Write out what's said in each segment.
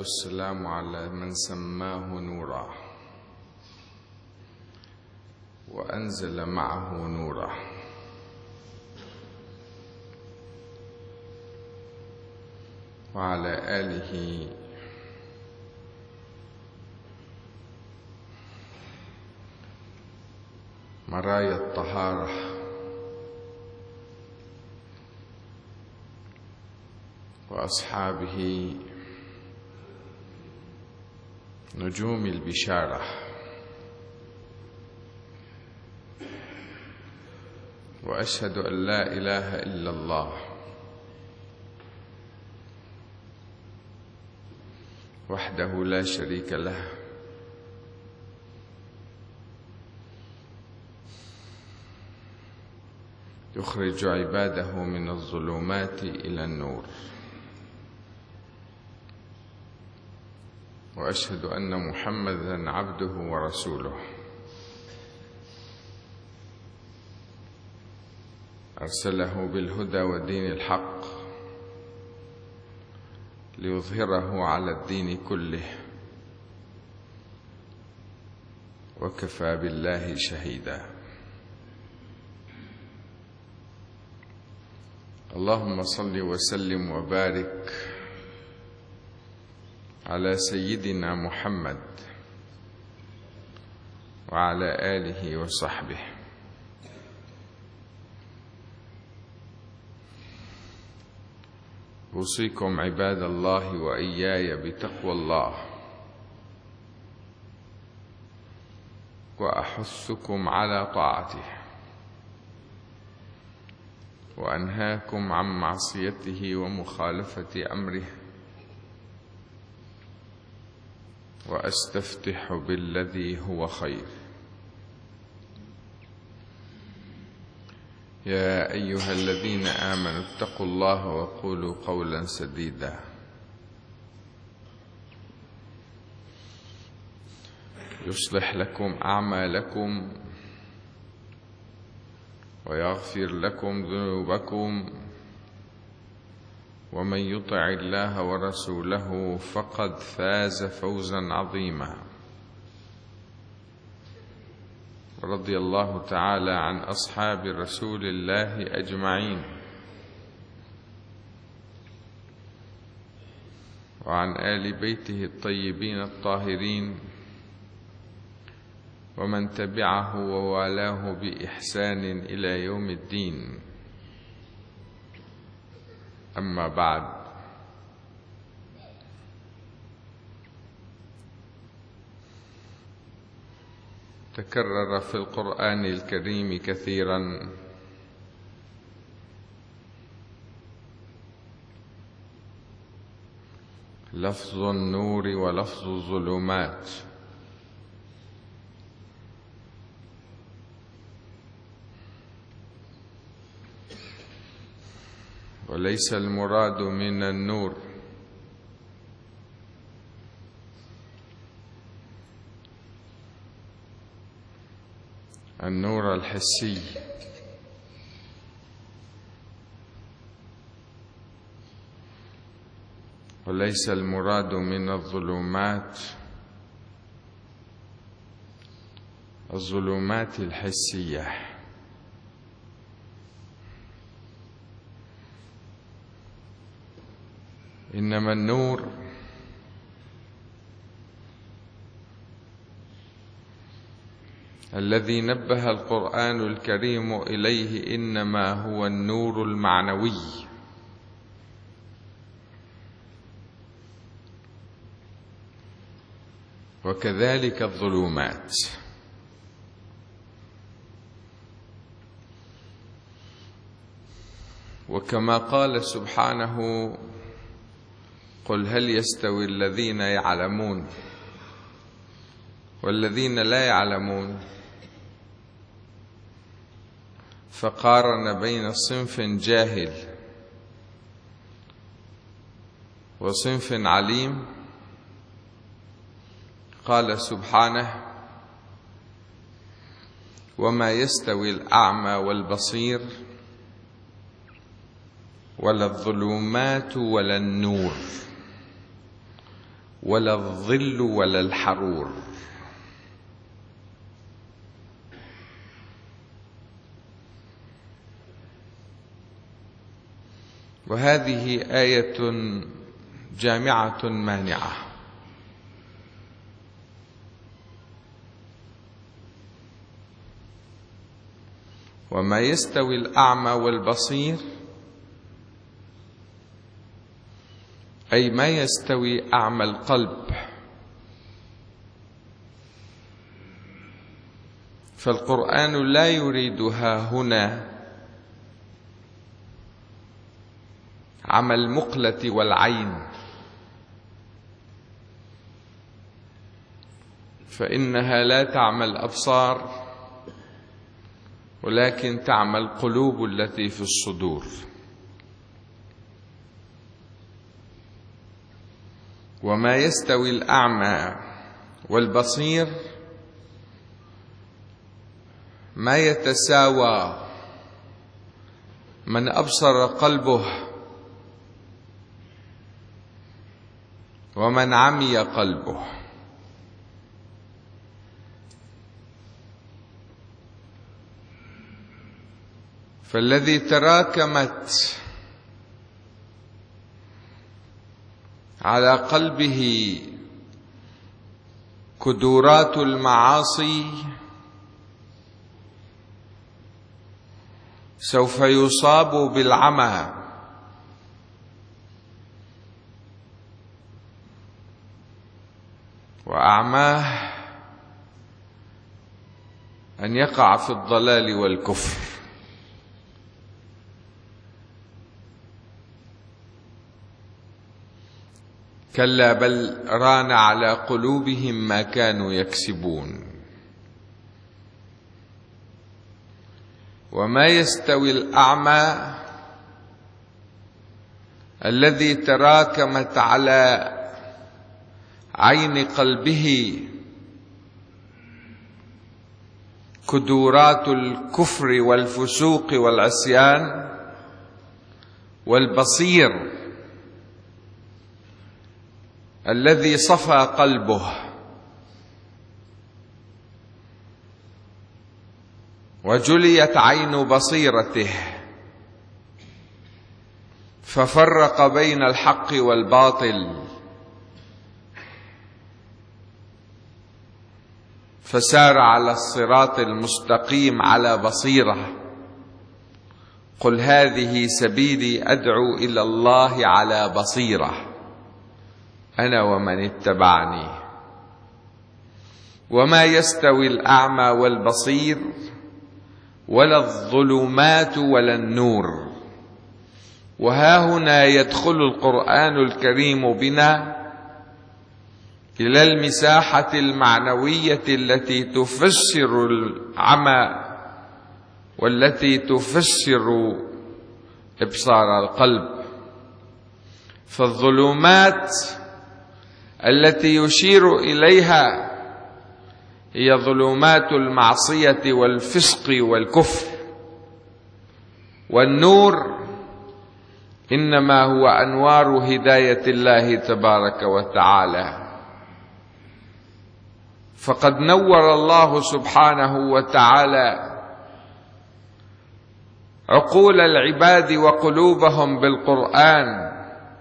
والسلام على من سماه نورا وأنزل معه نورا، وعلى آله مرايا الطهارة، وأصحابه نجوم البشارة، وأشهد أن لا إله إلا الله وحده لا شريك له، يخرج عباده من الظلمات إلى النور، وأشهد أن محمدًا عبده ورسوله، أرسله بالهدى ودين الحق ليظهره على الدين كله، وكفى بالله شهيدا. اللهم صل وسلم وبارك على سيدنا محمد وعلى آله وصحبه. أوصيكم عباد الله وإياي بتقوى الله، وأحثكم على طاعته، وأنهاكم عن معصيته ومخالفة أمره، وأستفتح بالذي هو خير. يا أيها الذين آمنوا اتقوا الله وقولوا قولا سديدا، يصلح لكم أعمالكم ويغفر لكم ذنوبكم، ومن يطع الله ورسوله فقد فاز فوزا عظيما. رضي الله تعالى عن أصحاب رسول الله أجمعين، وعن آل بيته الطيبين الطاهرين، ومن تبعه ووالاه بإحسان إلى يوم الدين. أما بعد، تكرر في القرآن الكريم كثيرا لفظ النور ولفظ الظلمات، وليس المراد من النور النور الحسي، وليس المراد من الظلمات الظلمات الحسية. إنما النور الذي نبه القرآن الكريم إليه إنما هو النور المعنوي، وكذلك الظلمات. وكما قال سبحانه: قل هل يستوي الذين يعلمون والذين لا يعلمون، فقارن بين صنف جاهل وصنف عليم. قال سبحانه: وما يستوي الأعمى والبصير ولا الظلمات ولا النور ولا الظل ولا الحرور. وهذه آية جامعة مانعة. وما يستوي الأعمى والبصير، أي ما يستوي أعمى القلب. فالقرآن لا يريدها هنا عمى المقلة والعين، فإنها لا تعمى الأبصار ولكن تعمى القلوب التي في الصدور. وما يستوي الأعمى والبصير، ما يتساوى من أبصر قلبه ومن عمي قلبه. فالذي تراكمت على قلبه كدورات المعاصي سوف يصاب بالعمى، وأعماه أن يقع في الضلال والكفر. كلا بل ران على قلوبهم ما كانوا يكسبون. وما يستوي الأعمى الذي تراكمت على عين قلبه كدورات الكفر والفسوق والعصيان، والبصير الذي صفى قلبه وجليت عين بصيرته ففرق بين الحق والباطل، فسار على الصراط المستقيم على بصيرة. قل هذه سبيلي أدعو إلى الله على بصيرة أنا ومن اتبعني. وما يستوي الأعمى والبصير ولا الظلمات ولا النور. وها هنا يدخل القرآن الكريم بنا إلى المساحة المعنوية التي تفسر العمى والتي تفسر إبصار القلب. فالظلمات التي يشير إليها هي ظلمات المعصية والفسق والكفر، والنور إنما هو أنوار هداية الله تبارك وتعالى. فقد نور الله سبحانه وتعالى عقول العباد وقلوبهم بالقرآن،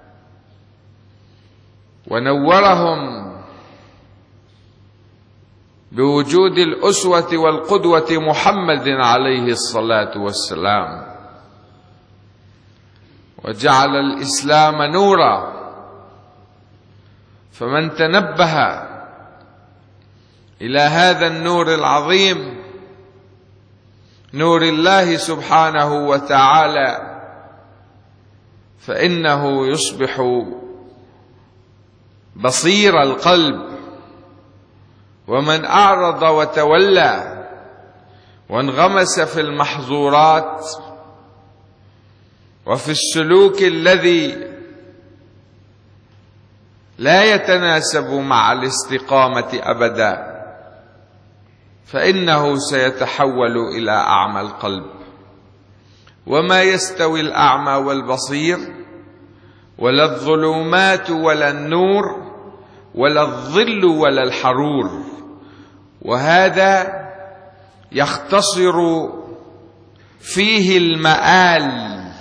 ونورهم بوجود الأسوة والقدوة محمد عليه الصلاة والسلام، وجعل الإسلام نورا. فمن تنبه إلى هذا النور العظيم، نور الله سبحانه وتعالى، فإنه يصبح بصير القلب. ومن أعرض وتولى وانغمس في المحظورات وفي السلوك الذي لا يتناسب مع الاستقامة أبدا، فإنه سيتحول إلى أعمى القلب. وما يستوي الأعمى والبصير ولا الظلمات ولا النور ولا الظل ولا الحرور. وهذا يختصر فيه المآل،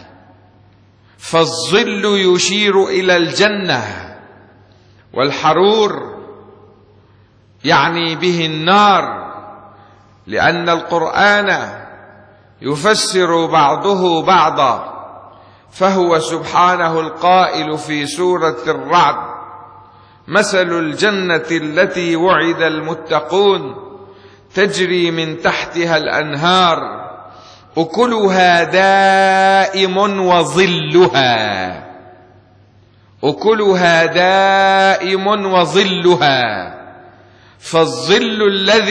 فالظل يشير إلى الجنة، والحرور يعني به النار، لأن القرآن يفسر بعضه بعضا. فهو سبحانه القائل في سورة الرعد: مثل الجنة التي وعد المتقون تجري من تحتها الأنهار أكلها دائم وظلها، أكلها دائم وظلها. فالظل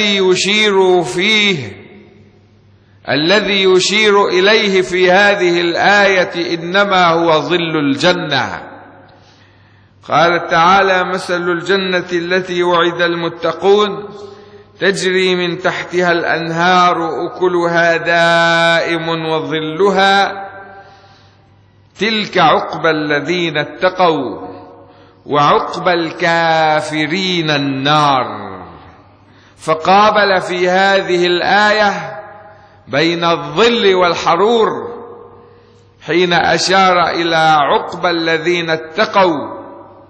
الذي يشير إليه في هذه الآية إنما هو ظل الجنة. قال تعالى: مثل الجنة التي وعد المتقون تجري من تحتها الأنهار أكلها دائم وظلها تلك عقبى الذين اتقوا وعقبى الكافرين النار. فقابل في هذه الآية بين الظل والحرور حين أشار إلى عقبى الذين اتقوا،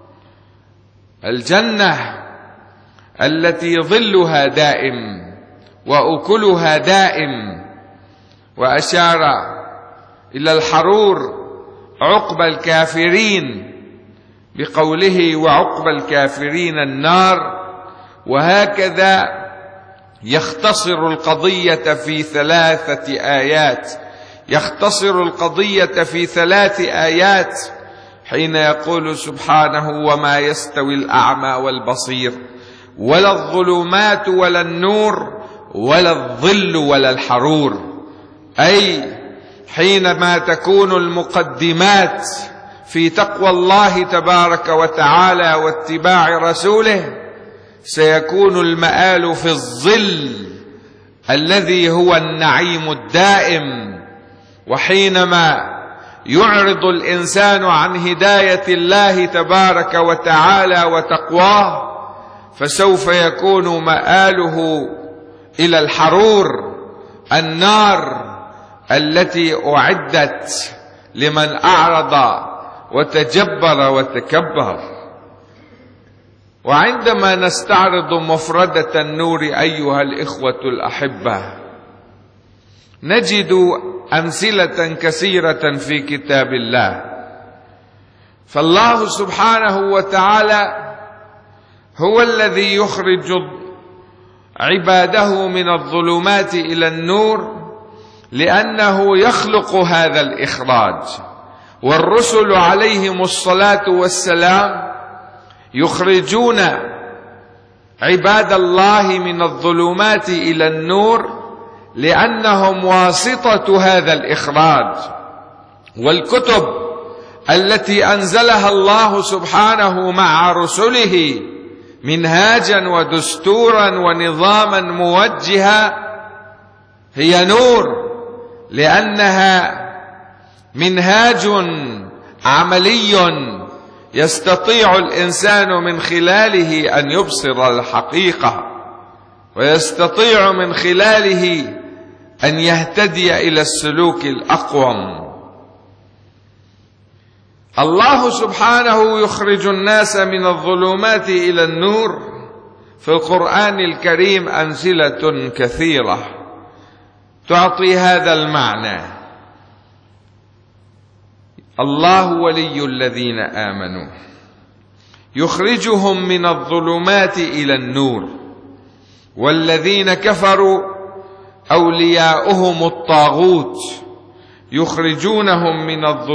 الجنة التي ظلها دائم وأكلها دائم، وأشار إلى الحرور عقبى الكافرين بقوله وعقبى الكافرين النار. وهكذا يختصر القضية في 3 آيات، يختصر القضية في 3 آيات حين يقول سبحانه: وما يستوي الأعمى والبصير ولا الظلمات ولا النور ولا الظل ولا الحرور. أي حينما تكون المقدمات في تقوى الله تبارك وتعالى واتباع رسوله، سيكون المآل في الظل الذي هو النعيم الدائم. وحينما يعرض الإنسان عن هداية الله تبارك وتعالى وتقواه، فسوف يكون مآله إلى الحرور، النار التي أعدت لمن أعرض وتجبر وتكبر. وعندما نستعرض مفردة النور أيها الإخوة الأحبة، نجد أمثلة كثيرة في كتاب الله. فالله سبحانه وتعالى هو الذي يخرج عباده من الظلمات إلى النور، لأنه يخلق هذا الإخراج. والرسل عليهم الصلاة والسلام يخرجون عباد الله من الظلمات إلى النور لأنهم واسطة هذا الإخراج. والكتب التي أنزلها الله سبحانه مع رسله منهاجا ودستورا ونظاما موجها هي نور، لأنها منهاج عملي يستطيع الإنسان من خلاله أن يبصر الحقيقة، ويستطيع من خلاله أن يهتدي إلى السلوك الأقوم. الله سبحانه يخرج الناس من الظلمات إلى النور. في القرآن الكريم أمثلة كثيرة تعطي هذا المعنى. الله ولي الذين آمنوا يخرجهم من الظلمات إلى النور، والذين كفروا أولياؤهم الطاغوت يخرجونهم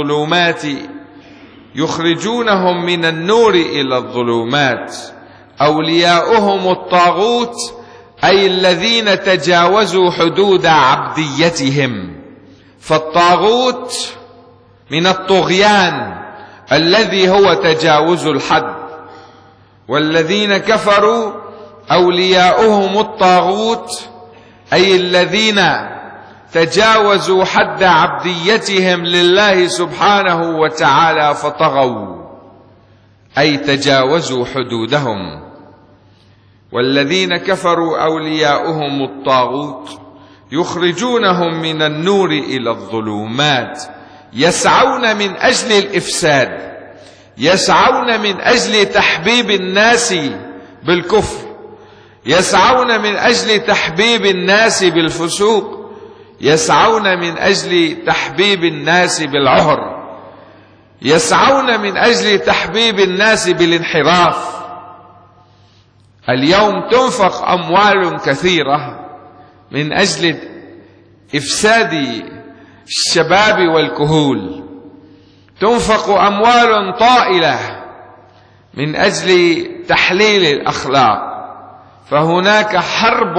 من النور إلى الظلمات. أولياؤهم الطاغوت أي الذين تجاوزوا حدود عبديتهم، فالطاغوت من الطغيان الذي هو تجاوز الحد. والذين كفروا أولياؤهم الطاغوت أي الذين تجاوزوا حد عبديتهم لله سبحانه وتعالى فطغوا. أي تجاوزوا حدودهم. والذين كفروا أولياؤهم الطاغوت يخرجونهم من النور إلى الظلمات، يسعون من أجل الإفساد، يسعون من أجل تحبيب الناس بالكفر، يسعون من أجل تحبيب الناس بالفسوق، يسعون من أجل تحبيب الناس بالعهر، يسعون من أجل تحبيب الناس بالانحراف. اليوم تنفق أموال كثيرة من أجل إفساد الشباب والكهول، تنفق أموال طائلة من أجل تحليل الأخلاق. فهناك حرب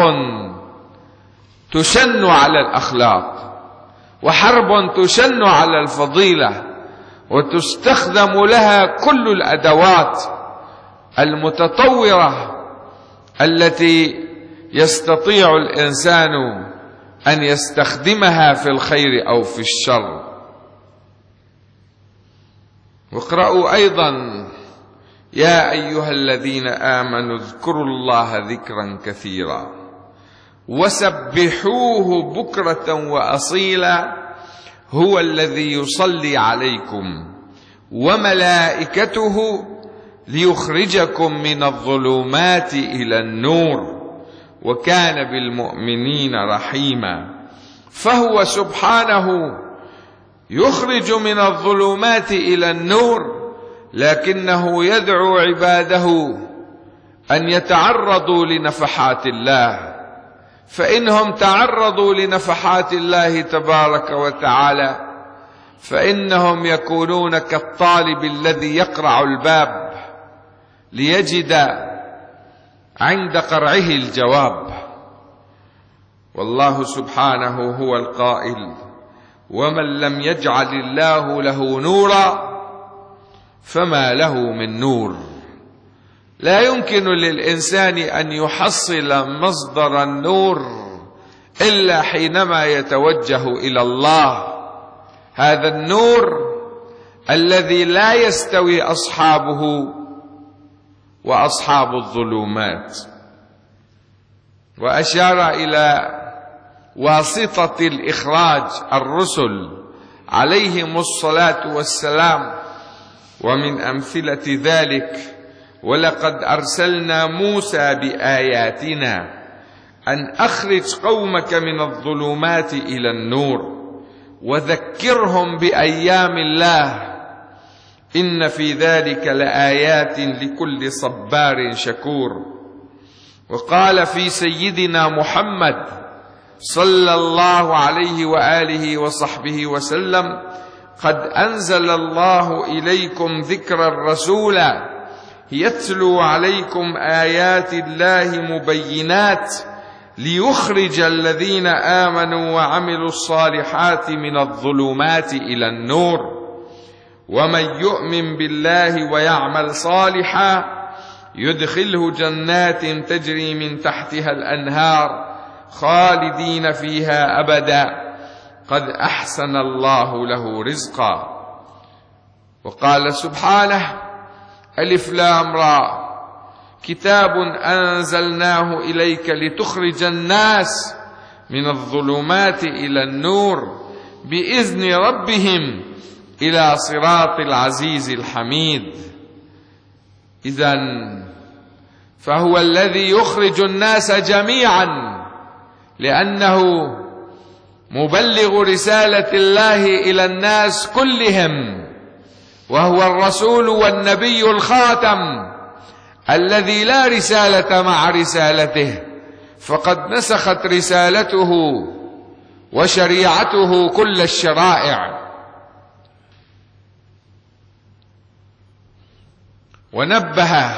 تشن على الأخلاق، وحرب تشن على الفضيلة، وتستخدم لها كل الأدوات المتطورة التي يستطيع الإنسان أن يستخدمها في الخير أو في الشر. واقرأوا أيضا: يا أيها الذين آمنوا اذكروا الله ذكرا كثيرا وسبحوه بكرة وأصيلا هو الذي يصلي عليكم وملائكته ليخرجكم من الظلمات إلى النور وكان بالمؤمنين رحيما. فهو سبحانه يخرج من الظلمات إلى النور، لكنه يدعو عباده أن يتعرضوا لنفحات الله، فإنهم تعرضوا لنفحات الله تبارك وتعالى فإنهم يكونون كالطالب الذي يقرع الباب ليجد عند قرعه الجواب. والله سبحانه هو القائل: ومن لم يجعل الله له نورا فما له من نور. لا يمكن للإنسان أن يحصل مصدر النور إلا حينما يتوجه إلى الله، هذا النور الذي لا يستوي أصحابه وأصحاب الظلمات. وأشار إلى واسطة الإخراج الرسل عليهم الصلاة والسلام، ومن أمثلة ذلك: ولقد أرسلنا موسى بآياتنا أن أخرج قومك من الظلمات إلى النور وذكرهم بأيام الله إن في ذلك لآيات لكل صبار شكور. وقال في سيدنا محمد صلى الله عليه وآله وصحبه وسلم: قد أنزل الله إليكم ذكرا رسولا يتلو عليكم آيات الله مبينات ليخرج الذين آمنوا وعملوا الصالحات من الظلمات إلى النور ومن يؤمن بالله ويعمل صالحا يدخله جنات تجري من تحتها الأنهار خالدين فيها أبدا قد أحسن الله له رزقا. وقال سبحانه: ألف لام را كتاب أنزلناه إليك لتخرج الناس من الظلمات إلى النور بإذن ربهم إلى صراط العزيز الحميد. إذن فهو الذي يخرج الناس جميعا لأنه مبلغ رسالة الله إلى الناس كلهم، وهو الرسول والنبي الخاتم الذي لا رسالة مع رسالته، فقد نسخت رسالته وشريعته كل الشرائع. ونبه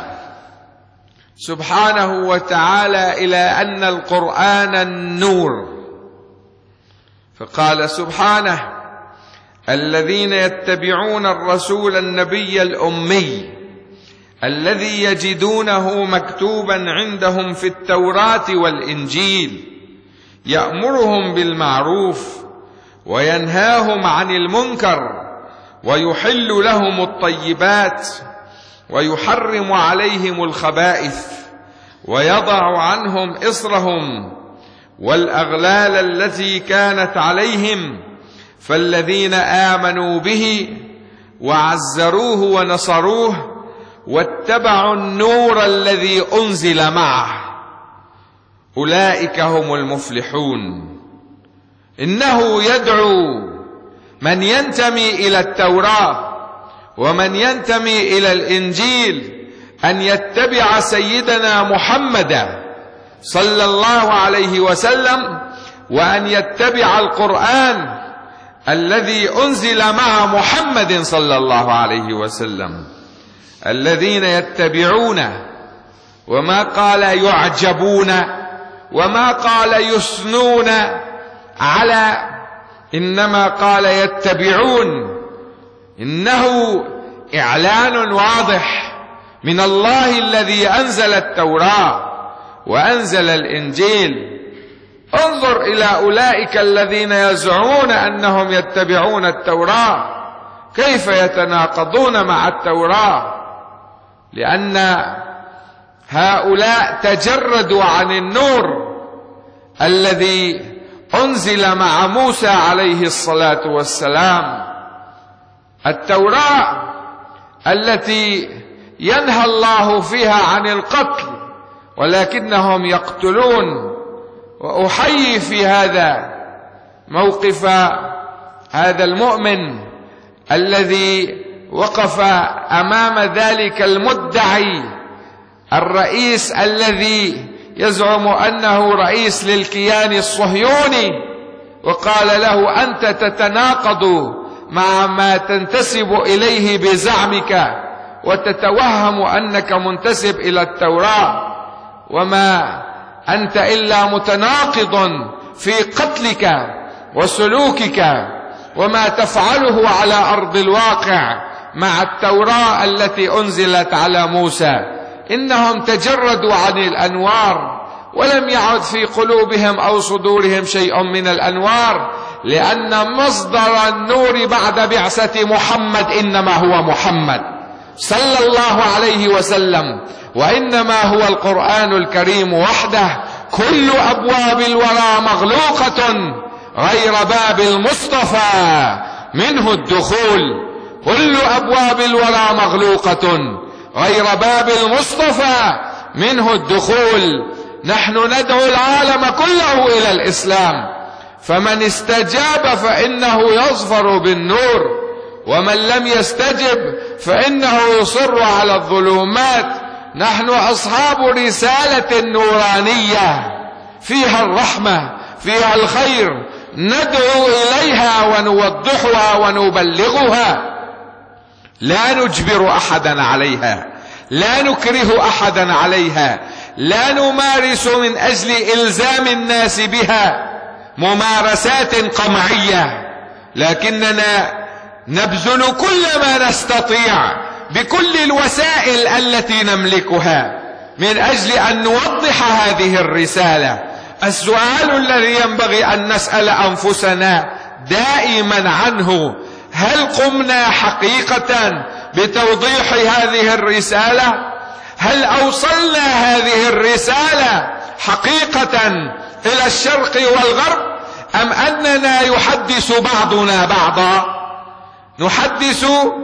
سبحانه وتعالى إلى أن القرآن النور، فقال سبحانه: الذين يتبعون الرسول النبي الأمي الذي يجدونه مكتوبا عندهم في التوراة والإنجيل يأمرهم بالمعروف وينهاهم عن المنكر ويحل لهم الطيبات ويحرم عليهم الخبائث ويضع عنهم إصرهم والأغلال التي كانت عليهم. فالذين آمنوا به وعزروه ونصروه واتبعوا النور الذي أنزل معه أولئك هم المفلحون. إنه يدعو من ينتمي إلى التوراة ومن ينتمي إلى الإنجيل أن يتبع سيدنا محمد صلى الله عليه وسلم، وأن يتبع القرآن الذي أنزل مع محمد صلى الله عليه وسلم. الذين يتبعون، وما قال يعجبون وما قال يثنون على، إنما قال يتبعون. إنه إعلان واضح من الله الذي أنزل التوراة وأنزل الإنجيل. انظر إلى أولئك الذين يزعمون أنهم يتبعون التوراة كيف يتناقضون مع التوراة، لأن هؤلاء تجردوا عن النور الذي أنزل مع موسى عليه الصلاة والسلام. التوراة التي ينهى الله فيها عن القتل ولكنهم يقتلون. وأحيي في هذا موقف هذا المؤمن الذي وقف أمام ذلك المدعي الرئيس الذي يزعم أنه رئيس للكيان الصهيوني، وقال له: أنت تتناقض مع ما تنتسب إليه بزعمك وتتوهم أنك منتسب إلى التوراة، وما أنت إلا متناقض في قتلك وسلوكك وما تفعله على أرض الواقع مع التوراة التي أنزلت على موسى. إنهم تجردوا عن الأنوار ولم يعد في قلوبهم أو صدورهم شيء من الأنوار، لأن مصدر النور بعد بعثة محمد إنما هو محمد صلى الله عليه وسلم، وإنما هو القرآن الكريم وحده. كل أبواب الورى مغلوقة غير باب المصطفى منه الدخول. كل أبواب الورى مغلوقة غير باب المصطفى منه الدخول. نحن ندعو العالم كله إلى الإسلام، فمن استجاب فإنه يظفر بالنور، ومن لم يستجب فإنه يصر على الظلمات. نحن أصحاب رسالة نورانية فيها الرحمة فيها الخير، ندعو إليها ونوضحها ونبلغها. لا نجبر أحدا عليها، لا نكره أحدا عليها، لا نمارس من أجل إلزام الناس بها ممارسات قمعية، لكننا نبذل كل ما نستطيع بكل الوسائل التي نملكها من أجل أن نوضح هذه الرسالة. السؤال الذي ينبغي أن نسأل أنفسنا دائما عنه: هل قمنا حقيقة بتوضيح هذه الرسالة؟ هل أوصلنا هذه الرسالة حقيقة إلى الشرق والغرب، أم أننا يحدث بعضنا بعضا؟ نحدث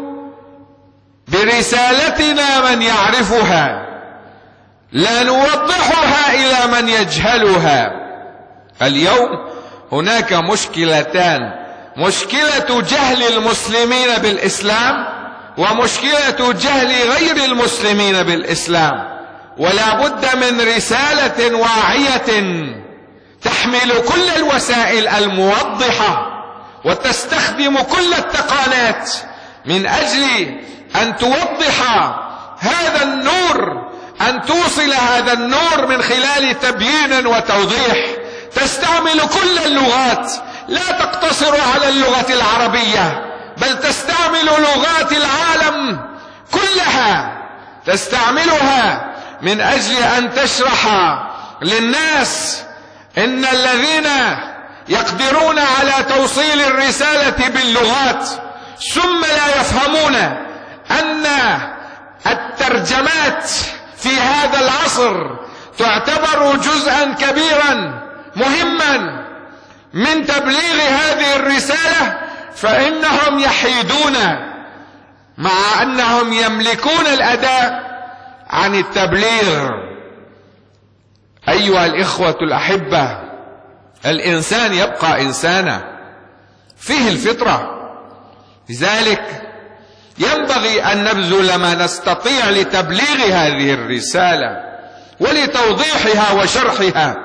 برسالتنا من يعرفها، لا نوضحها إلى من يجهلها. اليوم هناك مشكلتان: مشكلة جهل المسلمين بالإسلام ومشكلة جهل غير المسلمين بالإسلام. ولا بد من رسالة واعية تحمل كل الوسائل الموضحة وتستخدم كل التقنيات من أجل أن توضح هذا النور، أن توصل هذا النور من خلال تبيين وتوضيح. تستعمل كل اللغات، لا تقتصر على اللغة العربية، بل تستعمل لغات العالم كلها، تستعملها من أجل أن تشرح للناس إن الذين يقدرون على توصيل الرسالة باللغات ثم لا يفهمون أن الترجمات في هذا العصر تعتبر جزءا كبيرا مهما من تبليغ هذه الرسالة، فإنهم يحيدون مع أنهم يملكون الأداة عن التبليغ. أيها الإخوة الأحبة، الإنسان يبقى إنسانا فيه الفطرة، لذلك ينبغي أن نبذل ما نستطيع لتبليغ هذه الرسالة ولتوضيحها وشرحها،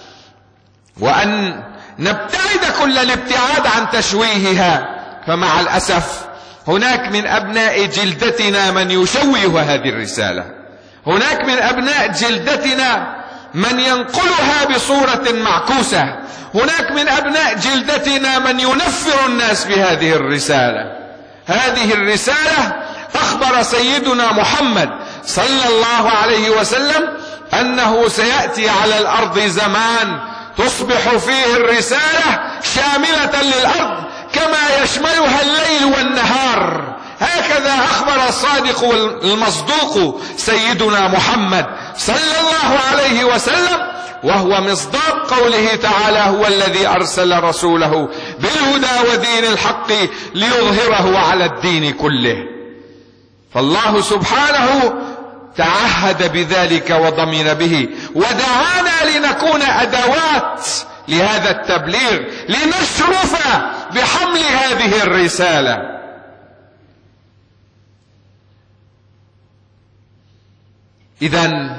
وأن نبتعد كل الابتعاد عن تشويهها. فمع الأسف هناك من أبناء جلدتنا من يشوه هذه الرسالة، هناك من أبناء جلدتنا من ينقلها بصورة معكوسة، هناك من أبناء جلدتنا من ينفر الناس بهذه الرسالة. هذه الرسالة أخبر سيدنا محمد صلى الله عليه وسلم أنه سيأتي على الأرض زمان تصبح فيه الرسالة شاملة للأرض كما يشملها الليل والنهار. هكذا أخبر الصادق المصدوق سيدنا محمد صلى الله عليه وسلم، وهو مصداق قوله تعالى: هو الذي أرسل رسوله بالهدى ودين الحق ليظهره على الدين كله. فالله سبحانه تعهد بذلك وضمن به، ودعانا لنكون أدوات لهذا التبليغ، لنشرف بحمل هذه الرسالة. إذن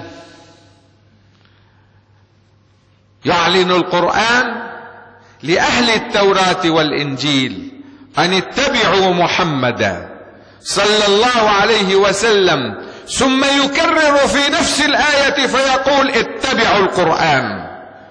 يعلن القرآن لأهل التوراة والإنجيل أن اتبعوا محمدا صلى الله عليه وسلم، ثم يكرر في نفس الآية فيقول: اتبعوا القرآن.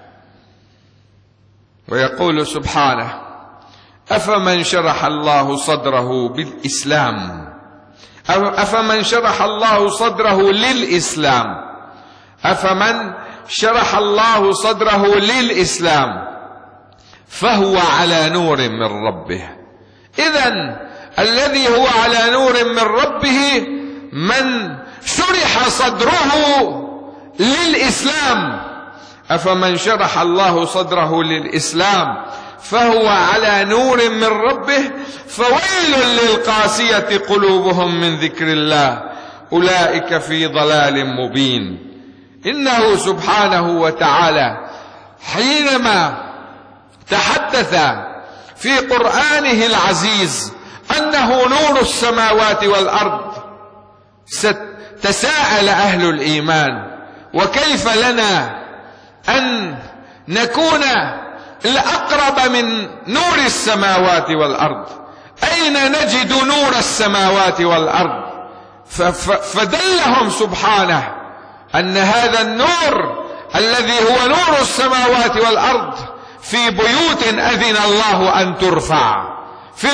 ويقول سبحانه: أفمن شرح الله صدره بالإسلام، أفمن شرح الله صدره للإسلام، أفمن شرح الله صدره للإسلام فهو على نور من ربه. إذن الذي هو على نور من ربه من شرح صدره للإسلام. أفمن شرح الله صدره للإسلام فهو على نور من ربه فويل للقاسية قلوبهم من ذكر الله أولئك في ضلال مبين. إنه سبحانه وتعالى حينما تحدث في قرآنه العزيز أنه نور السماوات والأرض، تساءل أهل الإيمان: وكيف لنا أن نكون الأقرب من نور السماوات والأرض؟ أين نجد نور السماوات والأرض؟ فدلهم سبحانه أن هذا النور الذي هو نور السماوات والأرض في بيوت أذن الله أن ترفع، في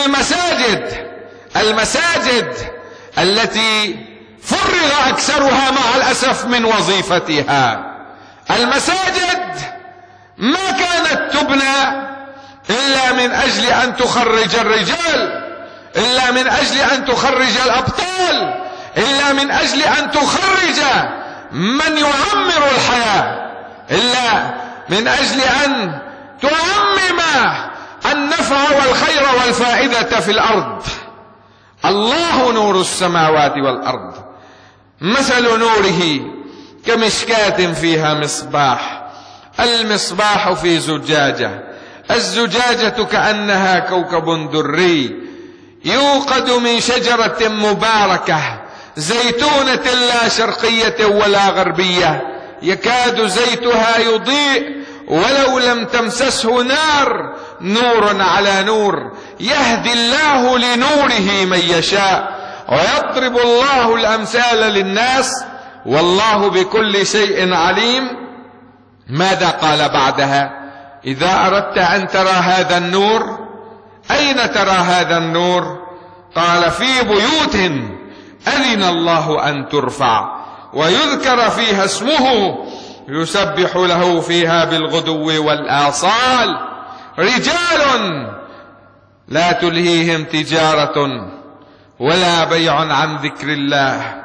المساجد التي فرغ أكثرها مع الأسف من وظيفتها. المساجد ما كانت تبنى إلا من أجل أن تخرج الرجال، إلا من أجل أن تخرج الأبطال، إلا من أجل أن تخرج من يعمر الحياة، إلا من أجل أن تعمم النفع والخير والفائدة في الأرض. الله نور السماوات والأرض، مثل نوره كمشكاة فيها مصباح، المصباح في زجاجة، الزجاجة كأنها كوكب دري يوقد من شجرة مباركة زيتونة لا شرقية ولا غربية يكاد زيتها يضيء ولو لم تمسسه نار، نور على نور، يهدي الله لنوره من يشاء ويضرب الله الأمثال للناس والله بكل شيء عليم. ماذا قال بعدها؟ إذا أردت أن ترى هذا النور، أين ترى هذا النور؟ قال: في بيوت أذن الله أن ترفع ويذكر فيها اسمه يسبح له فيها بالغدو والآصال، رجال لا تلهيهم تجارة ولا بيع عن ذكر الله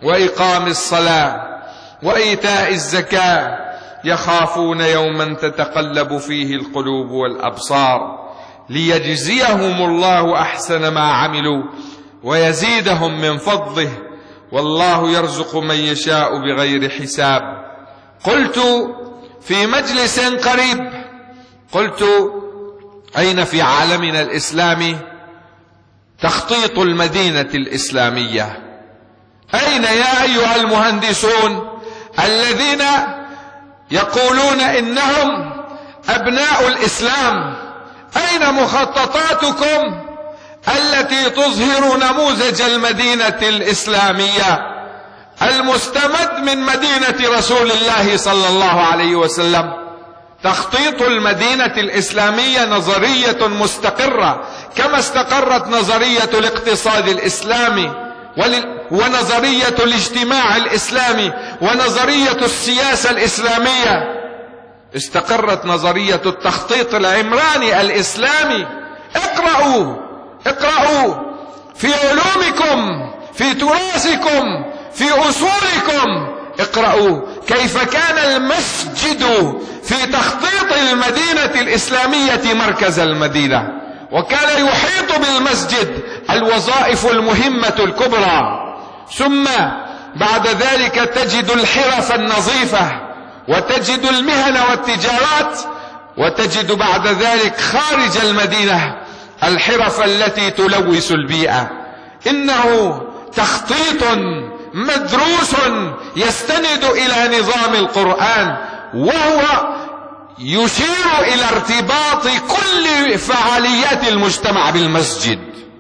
وإقام الصلاة وإيتاء الزكاة يخافون يوما تتقلب فيه القلوب والأبصار ليجزيهم الله أحسن ما عملوا ويزيدهم من فضله والله يرزق من يشاء بغير حساب. قلت في مجلس قريب، قلت: أين في عالمنا الإسلامي تخطيط المدينة الإسلامية؟ أين يا أيها المهندسون الذين يقولون إنهم أبناء الإسلام؟ أين مخططاتكم التي تظهر نموذج المدينة الإسلامية المستمد من مدينة رسول الله صلى الله عليه وسلم؟ تخطيط المدينة الإسلامية نظرية مستقرة كما استقرت نظرية الاقتصاد الإسلامي ونظرية الاجتماع الإسلامي ونظرية السياسة الإسلامية. استقرت نظرية التخطيط العمراني الإسلامي. اقرأوا في علومكم، في تراثكم، في أصولكم، اقرأوا كيف كان المسجد في تخطيط المدينة الإسلامية مركز المدينة، وكان يحيط بالمسجد الوظائف المهمة الكبرى. ثم بعد ذلك تجد الحرف النظيفة، وتجد المهن والتجارات، وتجد بعد ذلك خارج المدينة الحرف التي تلوث البيئة. إنه تخطيط مدروس يستند إلى نظام القرآن، وهو يشير إلى ارتباط كل فعاليات المجتمع بالمسجد.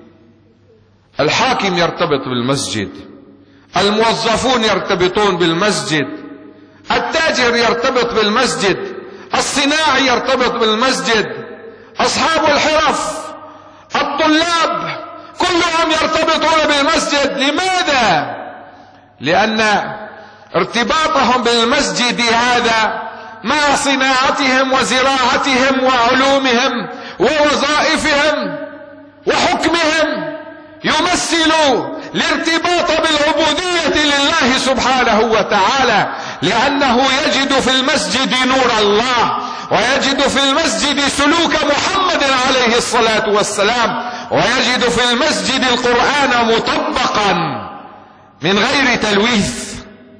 الحاكم يرتبط بالمسجد، الموظفون يرتبطون بالمسجد، التاجر يرتبط بالمسجد، الصناعي يرتبط بالمسجد، أصحاب الحرف، الطلاب، كلهم يرتبطون بالمسجد. لماذا؟ لأن ارتباطهم بالمسجد هذا مع صناعتهم وزراعتهم وعلومهم ووظائفهم وحكمهم يمثل الارتباط بالعبودية لله سبحانه وتعالى، لأنه يجد في المسجد نور الله، ويجد في المسجد سلوك محمد عليه الصلاة والسلام، ويجد في المسجد القرآن مطبقا من غير تلويث.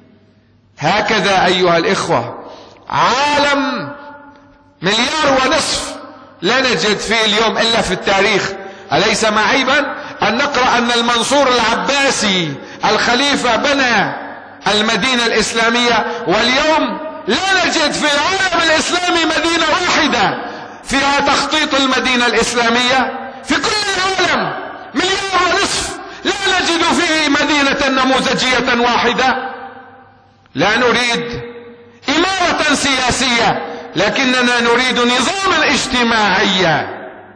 هكذا أيها الإخوة عالم 1.5 مليار لا نجد فيه اليوم إلا في التاريخ. أليس معيبا أن نقرأ أن المنصور العباسي الخليفة بنى المدينة الإسلامية، واليوم لا نجد في العالم الإسلامي مدينة واحدة فيها تخطيط المدينة الإسلامية؟ في كل العالم 1.5 مليار لا نجد فيه مدينة نموذجية واحدة. لا نريد إمارة سياسية، لكننا نريد نظاما اجتماعيا.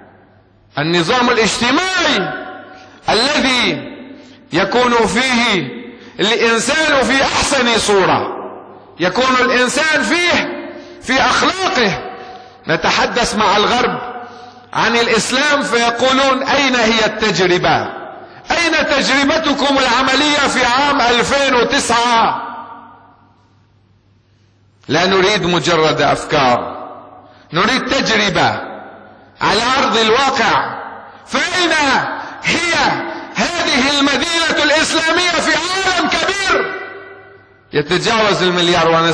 النظام الاجتماعي الذي يكون فيه الإنسان في أحسن صورة، يكون الإنسان فيه في أخلاقه. نتحدث مع الغرب عن الإسلام فيقولون: أين هي التجربة؟ أين تجربتكم العملية في عام 2009؟ لا نريد مجرد أفكار، نريد تجربة على أرض الواقع. فأين هي هذه المدينة الإسلامية في عالم كبير يتجاوز 1.5 مليار؟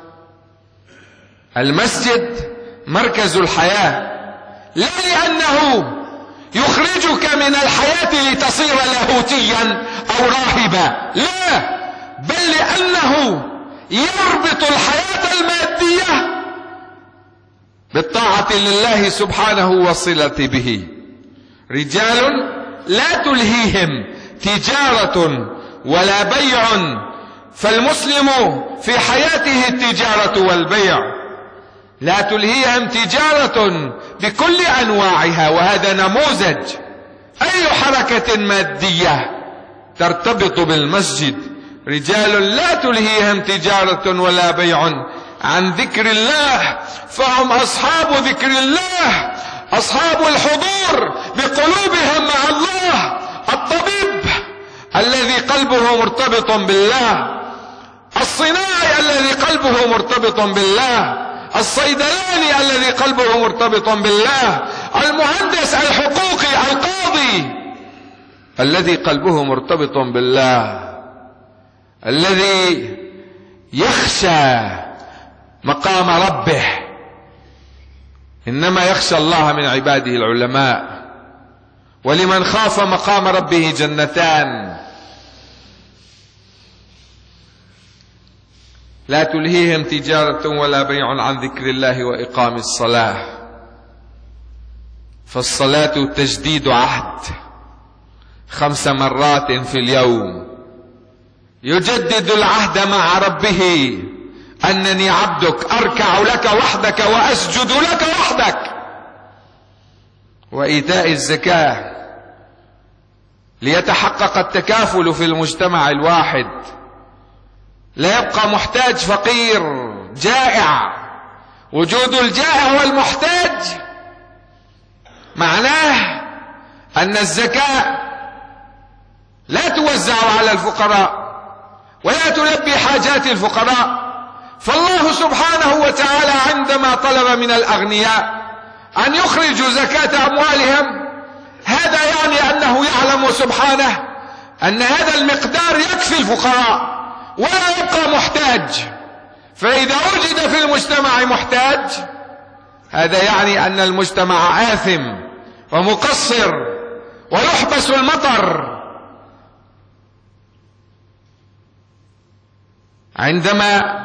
المسجد مركز الحياة، لا لأنه يخرجك من الحياة لتصير لاهوتيا أو راهبا، لا، بل لأنه يربط الحياة المادية بالطاعة لله سبحانه والصلة به. رجال لا تلهيهم تجارة ولا بيع، فالمسلم في حياته التجارة والبيع، لا تلهيهم تجارة بكل أنواعها. وهذا نموذج. أي حركة مادية ترتبط بالمسجد. رجال لا تلهيهم تجارة ولا بيع عن ذكر الله، فهم أصحاب ذكر الله، أصحاب الحضور بقلوبهم مع الله. الطبيب الذي قلبه مرتبط بالله، الصناعي الذي قلبه مرتبط بالله، الصيدلاني الذي قلبه مرتبط بالله، المهندس الحقوقي القاضي الذي قلبه مرتبط بالله، الذي يخشى مقام ربه. إنما يخشى الله من عباده العلماء. ولمن خاف مقام ربه جنتان، لا تلهيهم تجارة ولا بيع عن ذكر الله وإقام الصلاة. فالصلاة تجديد عهد 5 مرات في اليوم، يجدد العهد مع ربه: أنني عبدك أركع لك وحدك وأسجد لك وحدك. وإيتاء الزكاة ليتحقق التكافل في المجتمع الواحد، لا يبقى محتاج فقير جائع. وجود الجائع والمحتاج معناه أن الزكاة لا توزع على الفقراء ولا تلبي حاجات الفقراء. فالله سبحانه وتعالى عندما طلب من الأغنياء أن يخرجوا زكاة أموالهم، هذا يعني أنه يعلم سبحانه أن هذا المقدار يكفي الفقراء ولا يبقى محتاج. فإذا وجد في المجتمع محتاج، هذا يعني أن المجتمع آثم ومقصر ويحبس المطر. عندما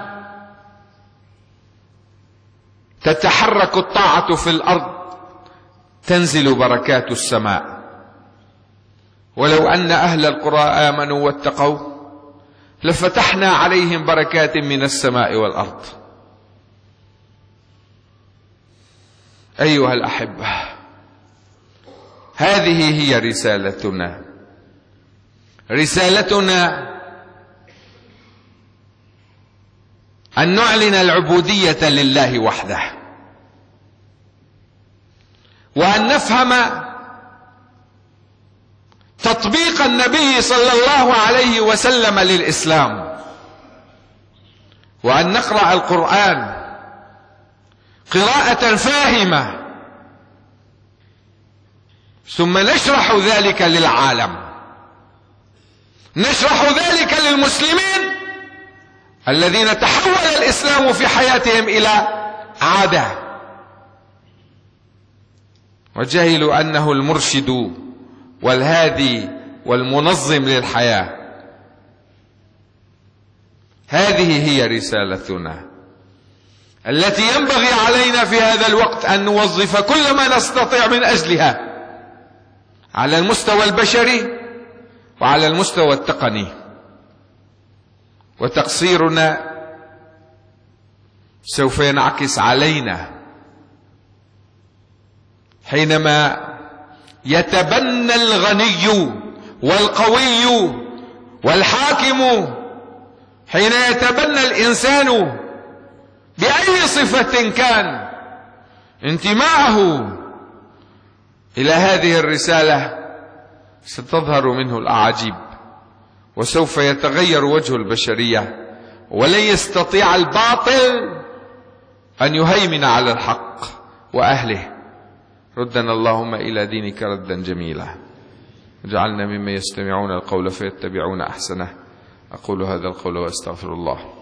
تتحرك الطاعة في الأرض تنزل بركات السماء. ولو أن أهل القرى آمنوا واتقوا لفتحنا عليهم بركات من السماء والأرض. أيها الأحبة، هذه هي رسالتنا. رسالتنا أن نعلن العبودية لله وحده، وأن نفهم تطبيق النبي صلى الله عليه وسلم للإسلام، وأن نقرأ القرآن قراءة فاهمة، ثم نشرح ذلك للعالم، نشرح ذلك للمسلمين الذين تحول الإسلام في حياتهم إلى عادة، وجهلوا أنه المرشد والهادي والمنظم للحياة. هذه هي رسالتنا التي ينبغي علينا في هذا الوقت أن نوظف كل ما نستطيع من أجلها، على المستوى البشري وعلى المستوى التقني. وتقصيرنا سوف ينعكس علينا حينما يتبنى الغني والقوي والحاكم، حين يتبنى الإنسان بأي صفة كان انتماءه إلى هذه الرسالة، ستظهر منه الأعاجيب، وسوف يتغير وجه البشرية، ولن يستطيع الباطل أن يهيمن على الحق وأهله. ردنا اللهم إلى دينك ردا جميلا، اجعلنا ممن يستمعون القول فيتبعون أحسنه. أقول هذا القول وأستغفر الله.